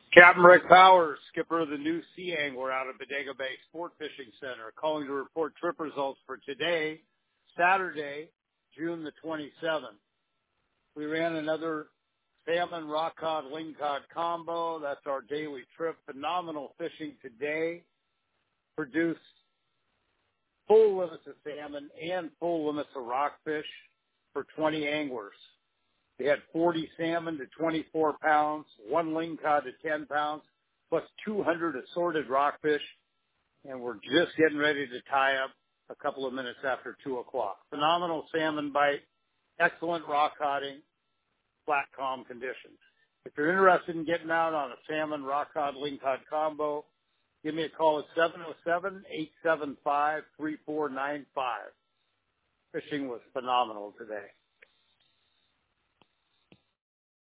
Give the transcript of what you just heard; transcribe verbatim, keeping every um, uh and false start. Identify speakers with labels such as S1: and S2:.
S1: Captain Rick Powers, skipper of the new Sea Angler out of Bodega Bay Sport Fishing Center, calling to report trip results for today, Saturday, June the twenty-seventh. We ran another salmon rock cod lingcod combo. That's our daily trip. Phenomenal fishing today. Produced full limits of salmon and full limits of rockfish for twenty anglers. We had forty salmon to twenty-four pounds, one lingcod to ten pounds, plus two hundred assorted rockfish, and we're just getting ready to tie up a couple of minutes after two o'clock. Phenomenal salmon bite, excellent rock coding, flat, calm conditions. If you're interested in getting out on a salmon rock cod lingcod combo, give me a call at seven oh seven, eight seven five, three four nine five. Fishing was phenomenal today.